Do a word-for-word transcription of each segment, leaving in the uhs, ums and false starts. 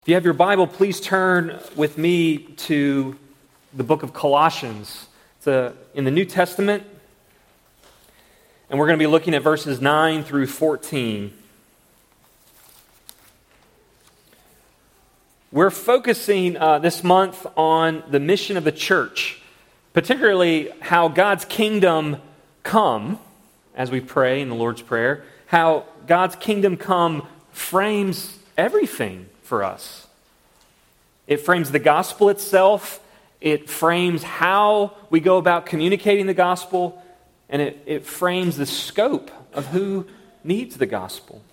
If you have your Bible, please turn with me to the book of Colossians. It's a, in the New Testament, and we're going to be looking at verses nine through fourteen. We're focusing uh, this month on the mission of the church, particularly how God's kingdom come, as we pray in the Lord's Prayer, how God's kingdom come frames everything for us. It frames the gospel itself. It frames how we go about communicating the gospel. And it, it frames the scope of who needs the gospel.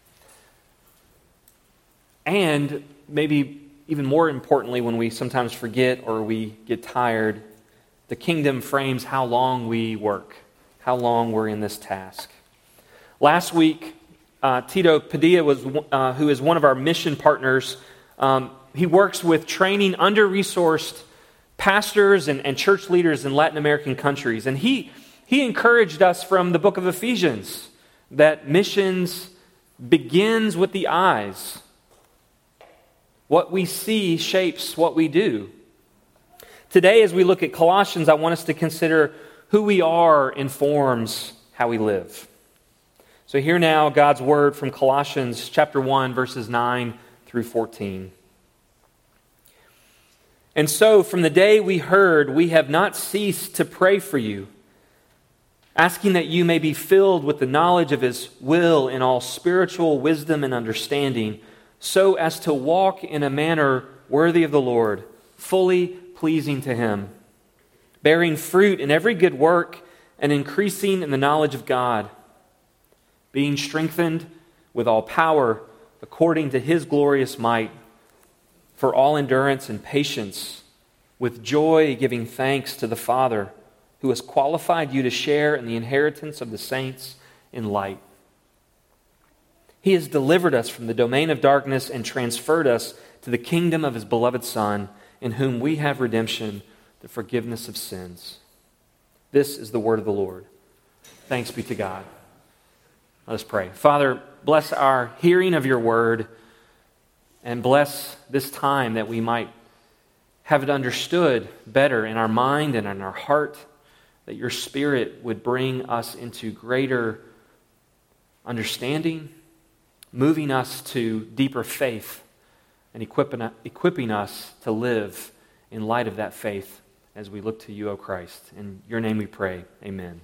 And maybe even more importantly, when we sometimes forget or we get tired, the kingdom frames how long we work, how long we're in this task. Last week, Uh, Tito Padilla, was, uh, who is one of our mission partners, um, he works with training under-resourced pastors and, and church leaders in Latin American countries. And he, he encouraged us from the book of Ephesians that missions begins with the eyes. What we see shapes what we do. Today, as we look at Colossians, I want us to consider who we are informs how we live. So hear now God's word from Colossians chapter one, verses nine through fourteen. And so from the day we heard, we have not ceased to pray for you, asking that you may be filled with the knowledge of His will in all spiritual wisdom and understanding, so as to walk in a manner worthy of the Lord, fully pleasing to Him, bearing fruit in every good work and increasing in the knowledge of God, being strengthened with all power according to His glorious might, for all endurance and patience, with joy giving thanks to the Father, who has qualified you to share in the inheritance of the saints in light. He has delivered us from the domain of darkness and transferred us to the kingdom of His beloved Son, in whom we have redemption, the forgiveness of sins. This is the word of the Lord. Thanks be to God. Let us pray. Father, bless our hearing of your word and bless this time that we might have it understood better in our mind and in our heart, that your Spirit would bring us into greater understanding, moving us to deeper faith and equipping, equipping us to live in light of that faith as we look to you, O Christ. In your name we pray. Amen.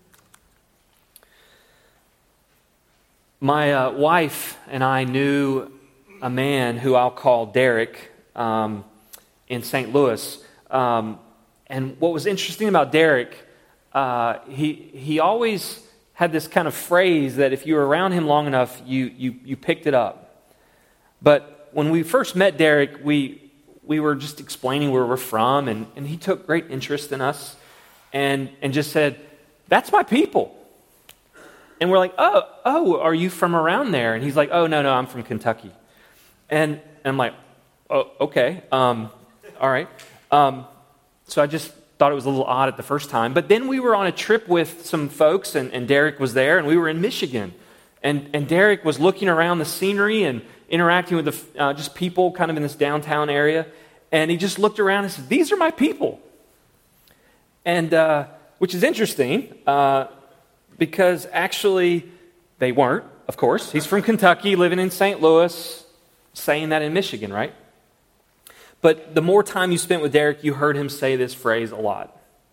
My uh, wife and I knew a man who I'll call Derek um, in Saint Louis. Um, and what was interesting about Derek, uh, he he always had this kind of phrase that if you were around him long enough, you you you picked it up. But when we first met Derek, we we were just explaining where we're from, and, and he took great interest in us, and and just said, "That's my people." And we're like, oh, oh, are you from around there? And he's like, oh, no, no, I'm from Kentucky. And, and I'm like, oh, okay, um, all right. Um, so I just thought it was a little odd at the first time. But then we were on a trip with some folks, and, and Derek was there, and we were in Michigan. And, and Derek was looking around the scenery and interacting with the, uh, just people kind of in this downtown area. And he just looked around and said, these are my people. And uh, which is interesting, uh because actually, they weren't, of course. He's from Kentucky, living in Saint Louis, saying that in Michigan, right? But the more time you spent with Derek, you heard him say this phrase a lot.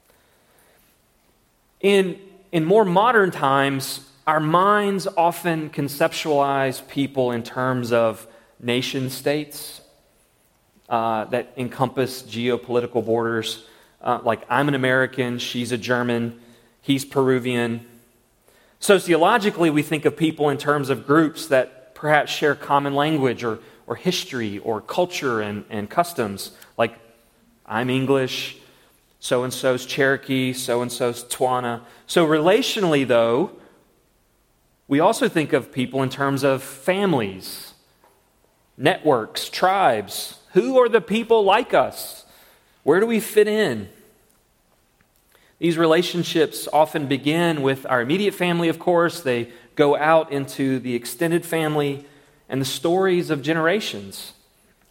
In, in more modern times, our minds often conceptualize people in terms of nation states uh, that encompass geopolitical borders. Uh, like, I'm an American, she's a German, he's Peruvian. Sociologically, we think of people in terms of groups that perhaps share common language or, or history or culture and, and customs. Like, I'm English, so-and-so's Cherokee, so-and-so's Tswana. So relationally, though, we also think of people in terms of families, networks, tribes. Who are the people like us? Where do we fit in? These relationships often begin with our immediate family, of course. They go out into the extended family and the stories of generations.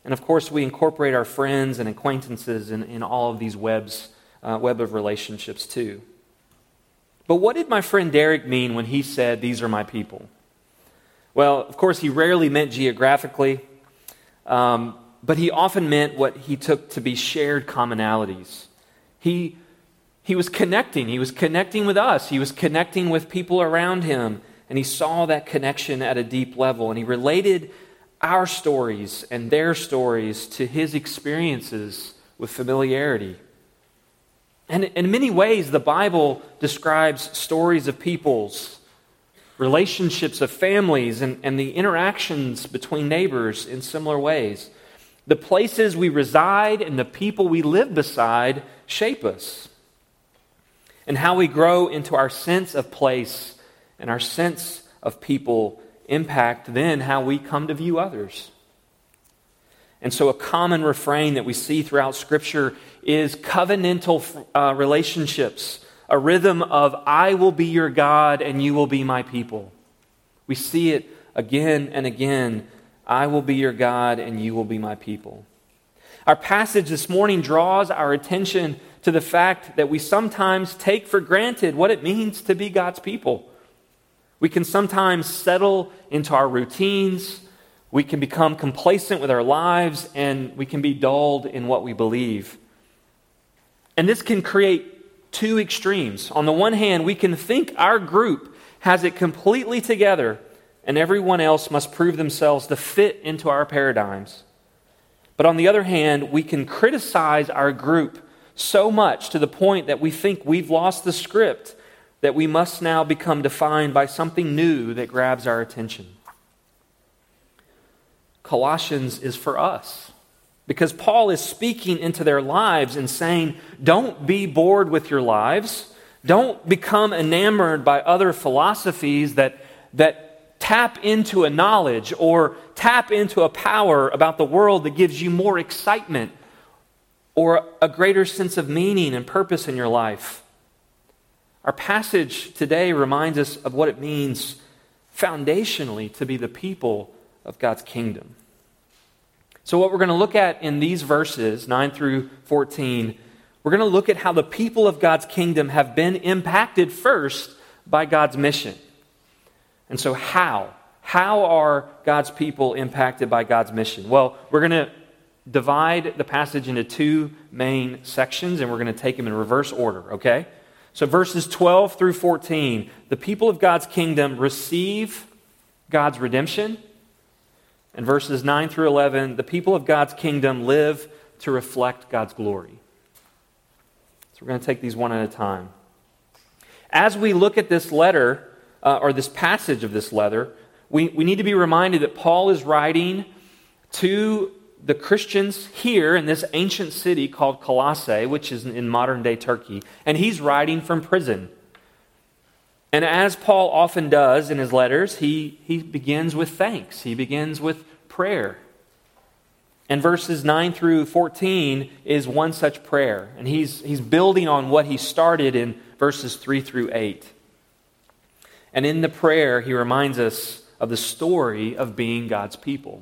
And of course, we incorporate our friends and acquaintances in, in all of these webs, uh, web of relationships too. But what did my friend Derek mean when he said, "These are my people"? Well, of course, he rarely meant geographically, um, but he often meant what he took to be shared commonalities. He, he was connecting. He was connecting with us. He was connecting with people around him, and he saw that connection at a deep level, and he related our stories and their stories to his experiences with familiarity. And in many ways, the Bible describes stories of peoples, relationships of families, and, and the interactions between neighbors in similar ways. The places we reside and the people we live beside shape us. And how we grow into our sense of place and our sense of people impact then how we come to view others. And so a common refrain that we see throughout Scripture is covenantal uh, relationships, a rhythm of "I will be your God and you will be my people." We see it again and again. "I will be your God and you will be my people." Our passage this morning draws our attention to the fact that we sometimes take for granted what it means to be God's people. We can sometimes settle into our routines. We can become complacent with our lives, and we can be dulled in what we believe. And this can create two extremes. On the one hand, we can think our group has it completely together, and everyone else must prove themselves to fit into our paradigms. But on the other hand, we can criticize our group so much to the point that we think we've lost the script, that we must now become defined by something new that grabs our attention. Colossians is for us, because Paul is speaking into their lives and saying, don't be bored with your lives. Don't become enamored by other philosophies that, that tap into a knowledge or tap into a power about the world that gives you more excitement or a greater sense of meaning and purpose in your life. Our passage today reminds us of what it means foundationally to be the people of God's kingdom. So what we're going to look at in these verses, nine through fourteen, we're going to look at how the people of God's kingdom have been impacted first by God's mission. And so how? How are God's people impacted by God's mission? Well, we're going to divide the passage into two main sections, and we're going to take them in reverse order, okay? So verses twelve through fourteen, the people of God's kingdom receive God's redemption. And verses nine through eleven, the people of God's kingdom live to reflect God's glory. So we're going to take these one at a time. As we look at this letter, uh, or this passage of this letter, we, we need to be reminded that Paul is writing to the Christians here in this ancient city called Colossae, which is in modern-day Turkey, and he's writing from prison. And as Paul often does in his letters, he, he begins with thanks. He begins with prayer. And verses nine through fourteen is one such prayer. And he's, he's building on what he started in verses three through eight. And in the prayer, he reminds us of the story of being God's people.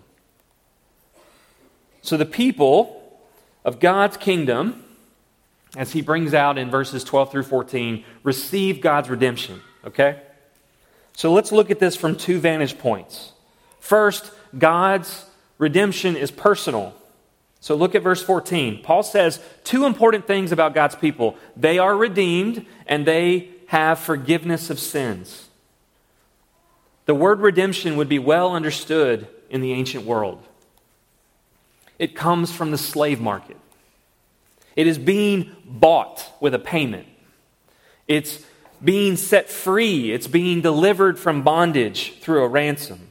So the people of God's kingdom, as he brings out in verses twelve through fourteen, receive God's redemption. Okay? So let's look at this from two vantage points. First, God's redemption is personal. So look at verse fourteen. Paul says two important things about God's people. They are redeemed and they have forgiveness of sins. The word redemption would be well understood in the ancient world. It comes from the slave market. It is being bought with a payment. It's being set free. It's being delivered from bondage through a ransom.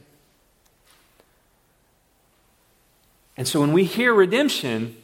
And so when we hear redemption,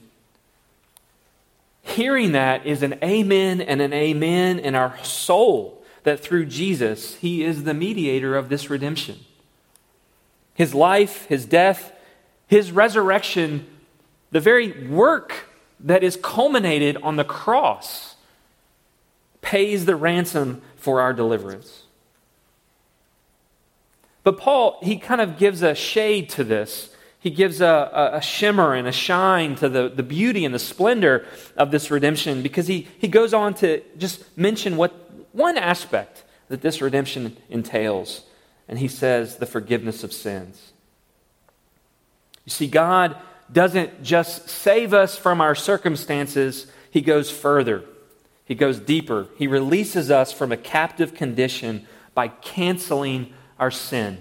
hearing that is an amen and an amen in our soul that through Jesus, He is the mediator of this redemption. His life, His death, His resurrection, the very work that is culminated on the cross pays the ransom for our deliverance. But Paul, he kind of gives a shade to this. He gives a, a, a shimmer and a shine to the, the beauty and the splendor of this redemption, because he, he goes on to just mention what one aspect that this redemption entails. And he says the forgiveness of sins. You see, God doesn't just save us from our circumstances. He goes further. He goes deeper. He releases us from a captive condition by canceling our sin.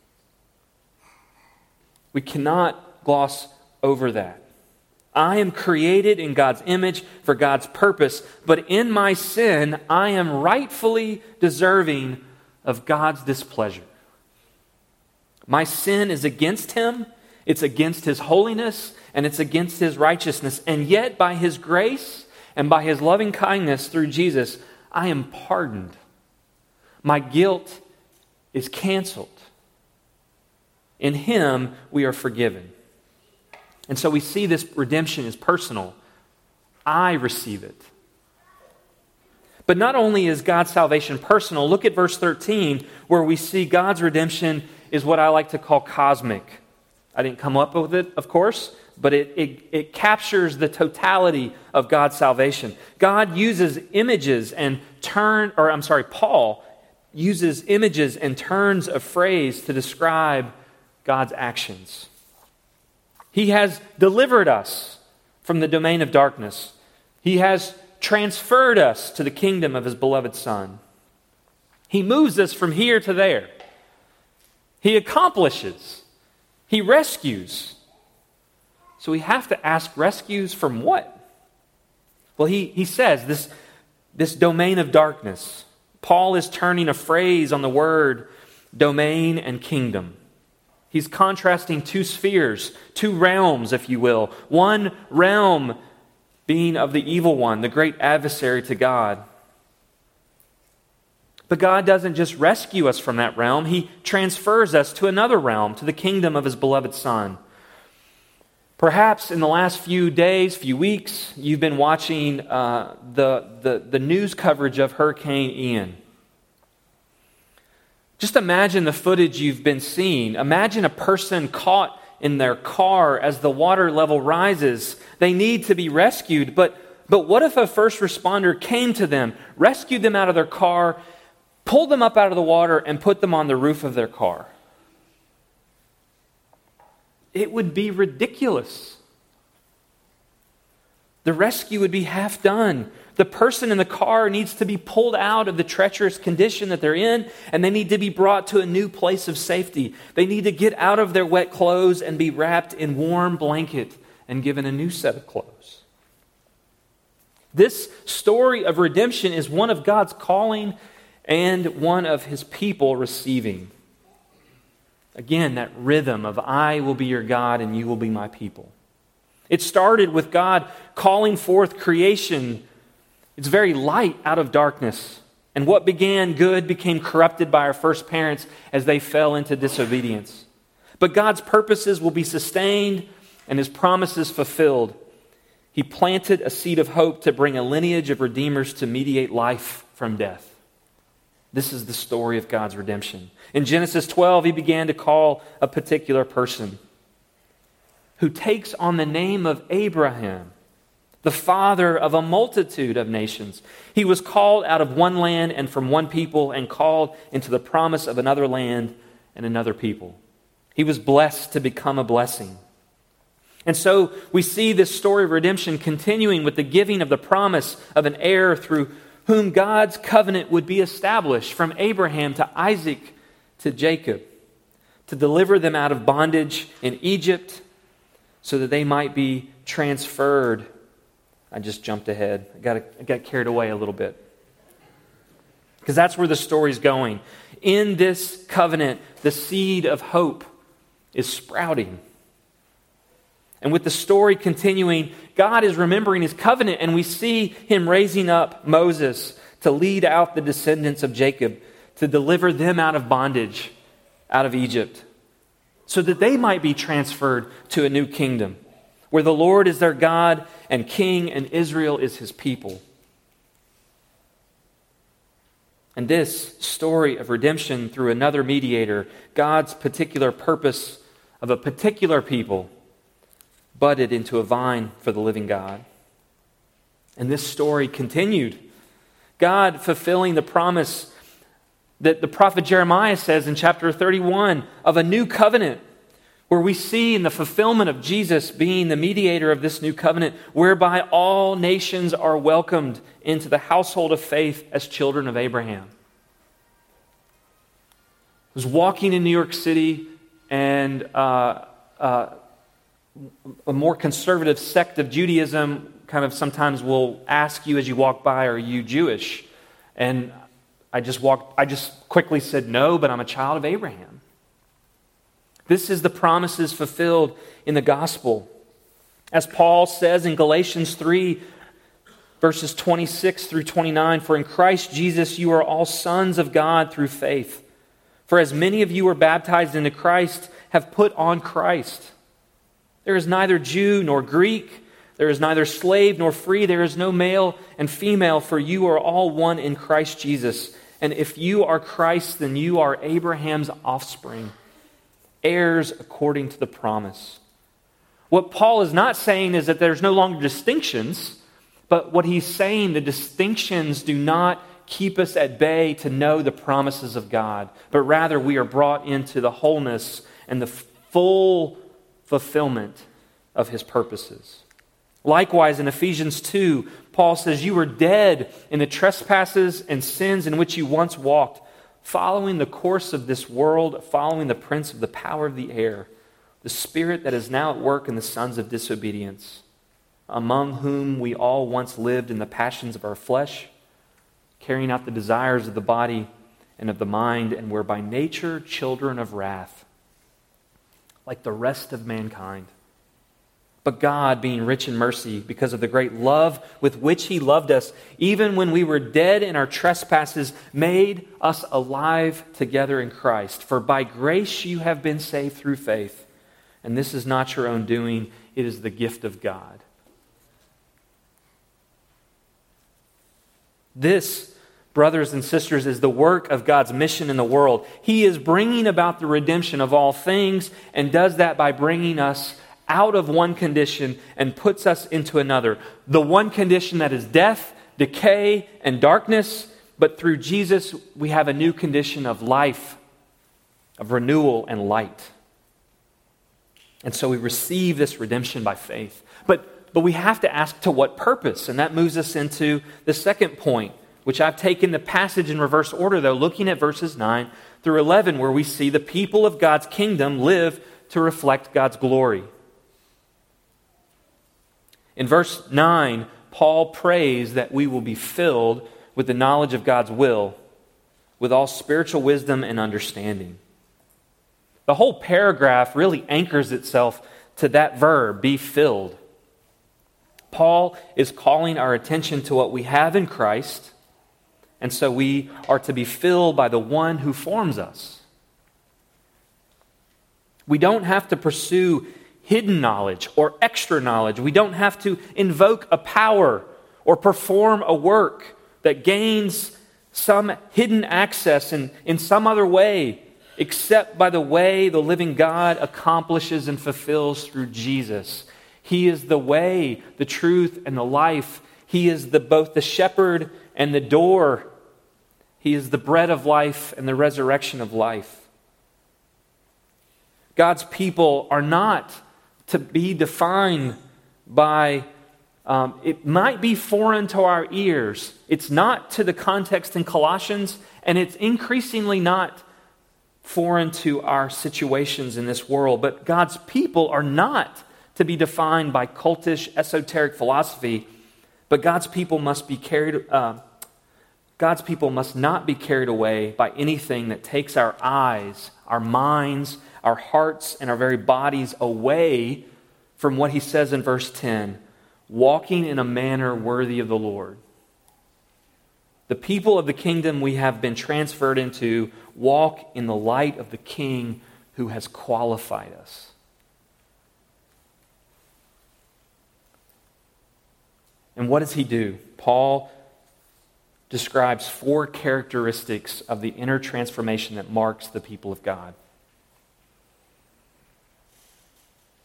We cannot gloss over that. I am created in God's image for God's purpose, but in my sin, I am rightfully deserving of God's displeasure. My sin is against Him, it's against His holiness, and it's against His righteousness. And yet, by His grace and by His loving kindness through Jesus, I am pardoned. My guilt is canceled. In Him, we are forgiven. And so we see this redemption is personal. I receive it. But not only is God's salvation personal, look at verse thirteen, where we see God's redemption is what I like to call cosmic. I didn't come up with it, of course, but it, it, it captures the totality of God's salvation. God uses images and turn, or I'm sorry, Paul uses images and turns of phrase to describe God's actions. He has delivered us from the domain of darkness. He has transferred us to the kingdom of His beloved Son. He moves us from here to there. He accomplishes. He rescues. So we have to ask, rescues from what? Well, he, he says this, this domain of darkness. Paul is turning a phrase on the word domain and kingdom. He's contrasting two spheres, two realms, if you will. One realm being of the evil one, the great adversary to God. But God doesn't just rescue us from that realm. He transfers us to another realm, to the kingdom of His beloved Son. Perhaps in the last few days, few weeks, you've been watching uh, the, the, the news coverage of Hurricane Ian. Just imagine the footage you've been seeing. Imagine a person caught in their car as the water level rises. They need to be rescued, but, but what if a first responder came to them, rescued them out of their car, pulled them up out of the water, and put them on the roof of their car? It would be ridiculous. The rescue would be half done. The person in the car needs to be pulled out of the treacherous condition that they're in, and they need to be brought to a new place of safety. They need to get out of their wet clothes and be wrapped in warm blanket and given a new set of clothes. This story of redemption is one of God's calling and one of His people receiving. Again, that rhythm of I will be your God and you will be my people. It started with God calling forth creation. It's very light out of darkness. And what began good became corrupted by our first parents as they fell into disobedience. But God's purposes will be sustained and His promises fulfilled. He planted a seed of hope to bring a lineage of redeemers to mediate life from death. This is the story of God's redemption. In Genesis twelve, He began to call a particular person who takes on the name of Abraham, the father of a multitude of nations. He was called out of one land and from one people and called into the promise of another land and another people. He was blessed to become a blessing. And so we see this story of redemption continuing with the giving of the promise of an heir through whom God's covenant would be established from Abraham to Isaac to Jacob, to deliver them out of bondage in Egypt so that they might be transferred. I just jumped ahead. I got, I got carried away a little bit. Because that's where the story's going. In this covenant, the seed of hope is sprouting. And with the story continuing, God is remembering His covenant, and we see Him raising up Moses to lead out the descendants of Jacob, to deliver them out of bondage, out of Egypt, so that they might be transferred to a new kingdom, where the Lord is their God and King, and Israel is His people. And this story of redemption through another mediator, God's particular purpose of a particular people budded into a vine for the living God. And this story continued. God fulfilling the promise that the prophet Jeremiah says in chapter thirty-one of a new covenant, where we see in the fulfillment of Jesus being the mediator of this new covenant, whereby all nations are welcomed into the household of faith as children of Abraham. I was walking in New York City, and uh, uh, a more conservative sect of Judaism kind of sometimes will ask you as you walk by, "Are you Jewish?" And I just walked, I just quickly said, "No, but I'm a child of Abraham." This is the promises fulfilled in the gospel. As Paul says in Galatians three, verses twenty-six through twenty-nine, "For in Christ Jesus you are all sons of God through faith. For as many of you were baptized into Christ have put on Christ. There is neither Jew nor Greek, there is neither slave nor free, there is no male and female, for you are all one in Christ Jesus. And if you are Christ, then you are Abraham's offspring, heirs according to the promise." What Paul is not saying is that there's no longer distinctions, but what he's saying, the distinctions do not keep us at bay to know the promises of God, but rather we are brought into the wholeness and the full fulfillment of his purposes. Likewise, in Ephesians two, Paul says, "You were dead in the trespasses and sins in which you once walked, following the course of this world, following the prince of the power of the air, the spirit that is now at work in the sons of disobedience, among whom we all once lived in the passions of our flesh, carrying out the desires of the body and of the mind, and were by nature children of wrath, like the rest of mankind. But God, being rich in mercy, because of the great love with which he loved us, even when we were dead in our trespasses, made us alive together in Christ. For by grace you have been saved through faith. And this is not your own doing, it is the gift of God." This, brothers and sisters, is the work of God's mission in the world. He is bringing about the redemption of all things, and does that by bringing us out of one condition and puts us into another. The one condition that is death, decay, and darkness, but through Jesus we have a new condition of life, of renewal and light. And so we receive this redemption by faith. But, but we have to ask, to what purpose? And that moves us into the second point, which I've taken the passage in reverse order, though, looking at verses nine through eleven, where we see the people of God's kingdom live to reflect God's glory. In verse nine, Paul prays that we will be filled with the knowledge of God's will, with all spiritual wisdom and understanding. The whole paragraph really anchors itself to that verb, be filled. Paul is calling our attention to what we have in Christ, and so we are to be filled by the one who forms us. We don't have to pursue hidden knowledge or extra knowledge. We don't have to invoke a power or perform a work that gains some hidden access in, in some other way, except by the way the living God accomplishes and fulfills through Jesus. He is the way, the truth, and the life. He is the, both the shepherd and the door. He is the bread of life and the resurrection of life. God's people are not to be defined by, um, it might be foreign to our ears. It's not to the context in Colossians, and it's increasingly not foreign to our situations in this world. But God's people are not to be defined by cultish, esoteric philosophy, but God's people must be carried, uh, God's people must not be carried away by anything that takes our eyes, our minds, our hearts, and our very bodies away from what he says in verse ten, walking in a manner worthy of the Lord. The people of the kingdom we have been transferred into walk in the light of the King who has qualified us. And what does he do? Paul describes four characteristics of the inner transformation that marks the people of God.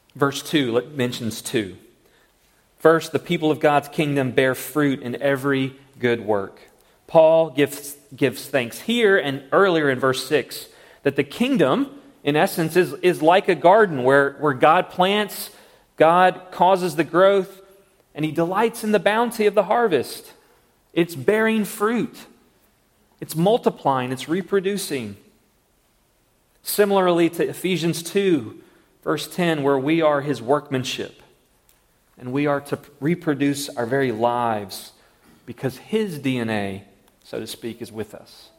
Verse two mentions two. First, the people of God's kingdom bear fruit in every good work. Paul gives, gives thanks here and earlier in verse six that the kingdom, in essence, is, is like a garden where, where God plants, God causes the growth, and He delights in the bounty of the harvest. It's bearing fruit. It's multiplying. It's reproducing. Similarly to Ephesians two, verse ten, where we are His workmanship, and we are to reproduce our very lives because His D N A, so to speak, is with us.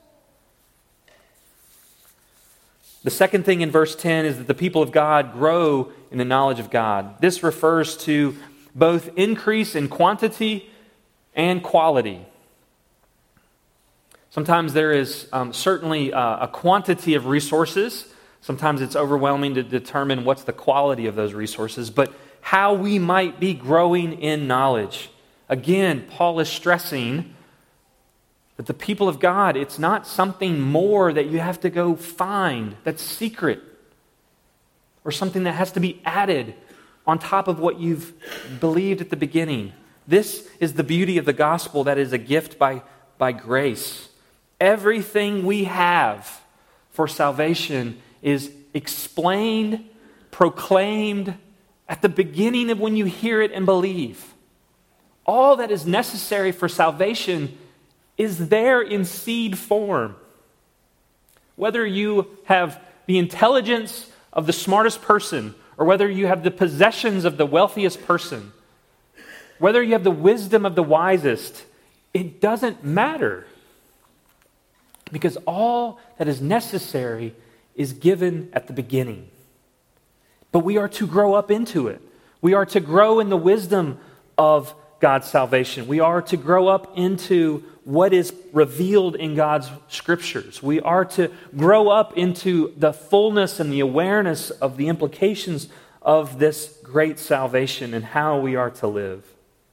The second thing in verse ten is that the people of God grow in the knowledge of God. This refers to both increase in quantity and quality. Sometimes there is um, certainly uh, a quantity of resources. Sometimes it's overwhelming to determine what's the quality of those resources, but how we might be growing in knowledge. Again, Paul is stressing that the people of God, it's not something more that you have to go find that's secret or something that has to be added on top of what you've believed at the beginning. This is the beauty of the gospel that is a gift by, by grace. Everything we have for salvation is explained, proclaimed at the beginning of when you hear it and believe. All that is necessary for salvation is there in seed form. Whether you have the intelligence of the smartest person, or whether you have the possessions of the wealthiest person, whether you have the wisdom of the wisest, it doesn't matter. Because all that is necessary is given at the beginning. But we are to grow up into it. We are to grow in the wisdom of God's salvation. We are to grow up into what is revealed in God's scriptures. We are to grow up into the fullness and the awareness of the implications of this great salvation and how we are to live.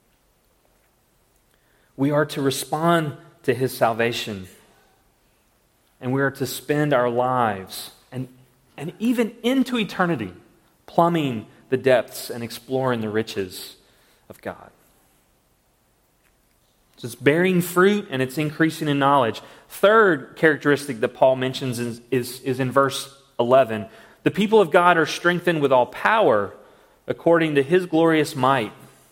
We are to respond to His salvation. And we are to spend our lives and, and even into eternity plumbing the depths and exploring the riches of God. So it's bearing fruit and it's increasing in knowledge. Third characteristic that Paul mentions is, is, is in verse eleven. The people of God are strengthened with all power according to His glorious might.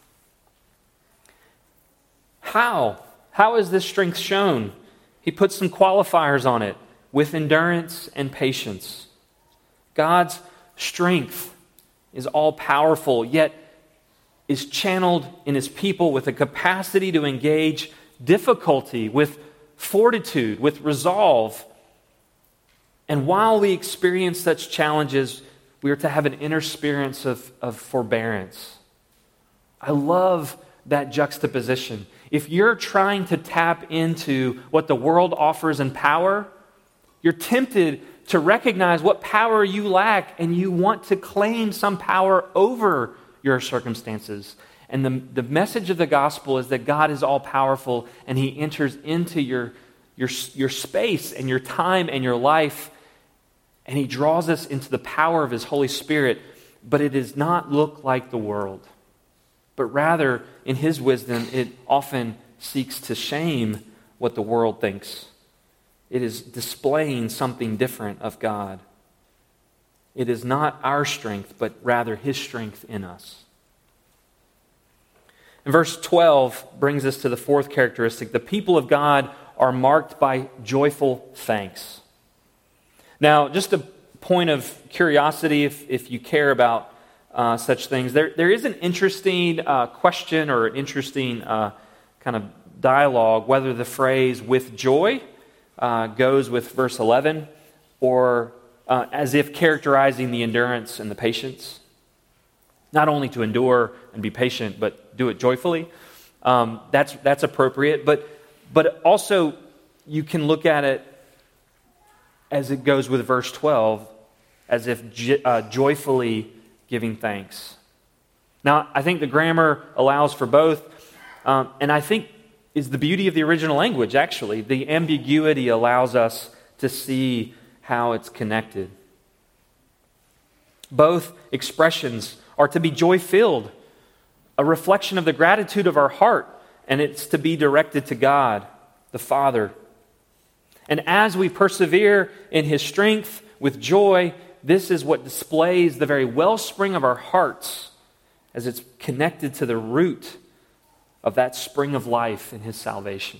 How? How is this strength shown? He puts some qualifiers on it, with endurance and patience. God's strength is all-powerful, yet is channeled in His people with a capacity to engage difficulty, with fortitude, with resolve. And while we experience such challenges, we are to have an inner experience of, of forbearance. I love that juxtaposition. If you're trying to tap into what the world offers in power, you're tempted to recognize what power you lack, and you want to claim some power over your circumstances. And the, the message of the gospel is that God is all-powerful, and He enters into your, your, your space and your time and your life, and He draws us into the power of His Holy Spirit, but it does not look like the world. But rather, in His wisdom, it often seeks to shame what the world thinks. It is displaying something different of God. It is not our strength, but rather His strength in us. And verse twelve brings us to the fourth characteristic. The people of God are marked by joyful thanks. Now, just a point of curiosity, if, if you care about Uh, such things. There, there is an interesting uh, question or an interesting uh, kind of dialogue whether the phrase "with joy" uh, goes with verse eleven or uh, as if characterizing the endurance and the patience. Not only to endure and be patient, but do it joyfully. Um, that's that's appropriate, but but also you can look at it as it goes with verse twelve, as if j- uh, joyfully giving thanks. Now, I think the grammar allows for both, um, and I think is the beauty of the original language, actually. The ambiguity allows us to see how it's connected. Both expressions are to be joy-filled, a reflection of the gratitude of our heart, and it's to be directed to God, the Father. And as we persevere in His strength with joy, this is what displays the very wellspring of our hearts as it's connected to the root of that spring of life in His salvation.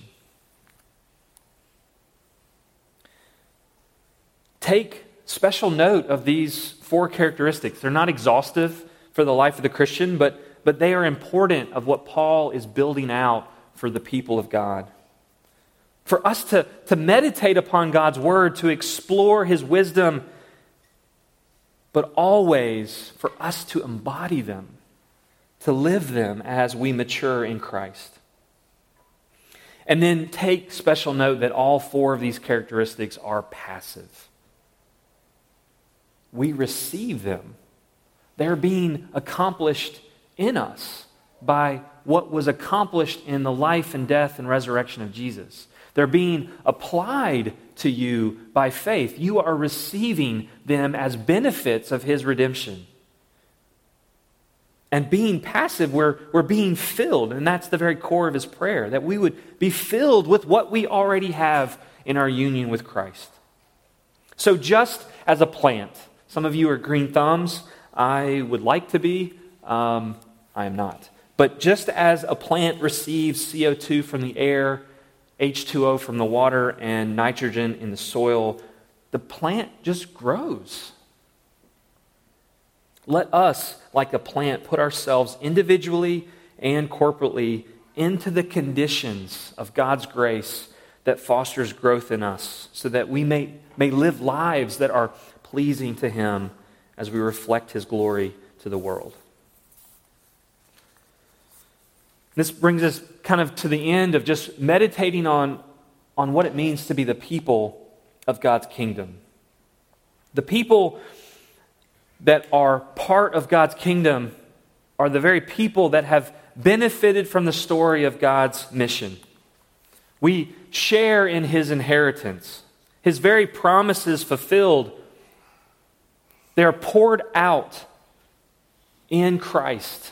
Take special note of these four characteristics. They're not exhaustive for the life of the Christian, but, but they are important of what Paul is building out for the people of God. For us to, to meditate upon God's word, to explore His wisdom, but always for us to embody them, to live them as we mature in Christ. And then take special note that all four of these characteristics are passive. We receive them. They're being accomplished in us by what was accomplished in the life and death and resurrection of Jesus. They're being applied to you by faith. You are receiving them as benefits of His redemption. And being passive, we're, we're being filled, and that's the very core of his prayer, that we would be filled with what we already have in our union with Christ. So just as a plant, some of you are green thumbs, I would like to be, um, I am not. But just as a plant receives C O two from the air, H two O from the water, and nitrogen in the soil, the plant just grows. Let us, like a plant, put ourselves individually and corporately into the conditions of God's grace that fosters growth in us, so that we may, may live lives that are pleasing to Him as we reflect His glory to the world. This brings us kind of to the end of just meditating on, on what it means to be the people of God's kingdom. The people that are part of God's kingdom are the very people that have benefited from the story of God's mission. We share in His inheritance. His very promises fulfilled. They are poured out in Christ.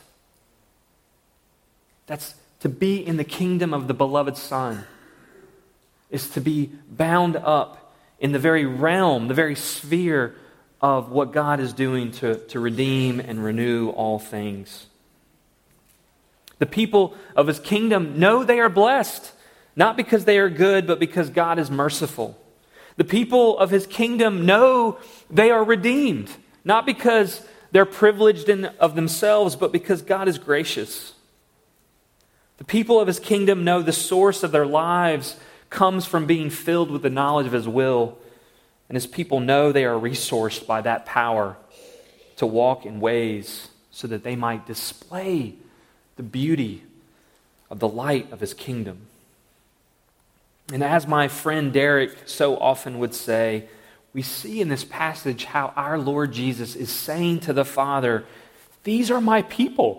That's to be in the kingdom of the beloved Son, is to be bound up in the very realm, the very sphere of what God is doing to, to redeem and renew all things. The people of His kingdom know they are blessed, not because they are good, but because God is merciful. The people of His kingdom know they are redeemed, not because they're privileged in of themselves, but because God is gracious. The people of His kingdom know the source of their lives comes from being filled with the knowledge of His will. And His people know they are resourced by that power to walk in ways so that they might display the beauty of the light of His kingdom. And as my friend Derek so often would say, we see in this passage how our Lord Jesus is saying to the Father, "These are my people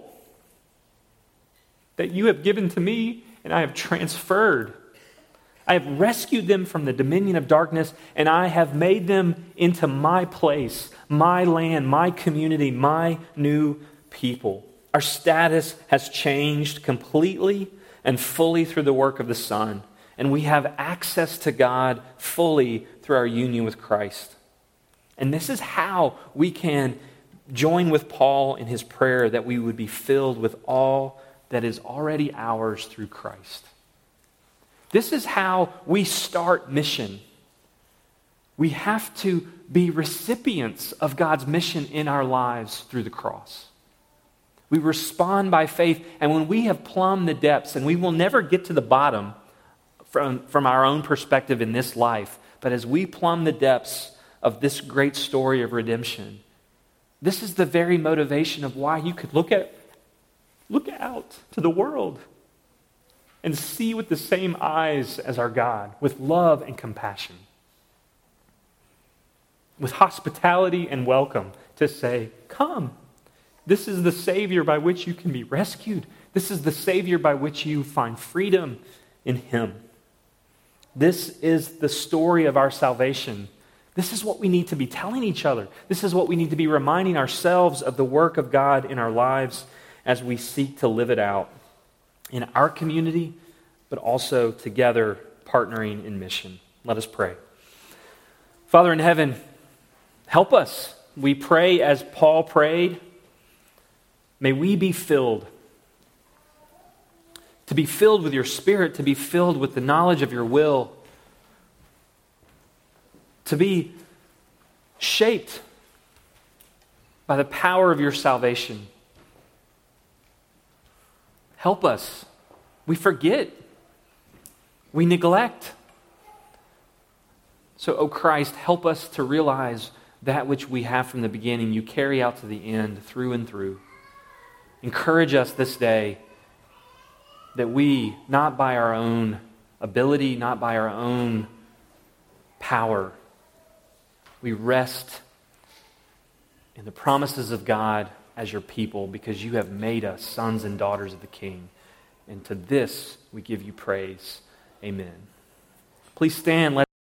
that you have given to me, and I have transferred. I have rescued them from the dominion of darkness, and I have made them into my place, my land, my community, my new people." Our status has changed completely and fully through the work of the Son, and we have access to God fully through our union with Christ. And this is how we can join with Paul in his prayer that we would be filled with all that is already ours through Christ. This is how we start mission. We have to be recipients of God's mission in our lives through the cross. We respond by faith, and when we have plumbed the depths, and we will never get to the bottom from, from our own perspective in this life, but as we plumb the depths of this great story of redemption, this is the very motivation of why you could look at look out to the world and see with the same eyes as our God, with love and compassion, with hospitality and welcome, to say, "Come, this is the Savior by which you can be rescued. This is the Savior by which you find freedom in Him." This is the story of our salvation This is what we need to be telling each other. This is what we need to be reminding ourselves of the work of God in our lives as we seek to live it out in our community, but also together partnering in mission. Let us pray. Father in heaven, help us. We pray as Paul prayed. May we be filled. To be filled with your Spirit, to be filled with the knowledge of your will, to be shaped by the power of your salvation. Help us. We forget. We neglect. So, O Christ, help us to realize that which we have from the beginning, you carry out to the end, through and through. Encourage us this day that we, not by our own ability, not by our own power, we rest in the promises of God as your people because you have made us sons and daughters of the King. And to this we give you praise. Amen. Please stand. Let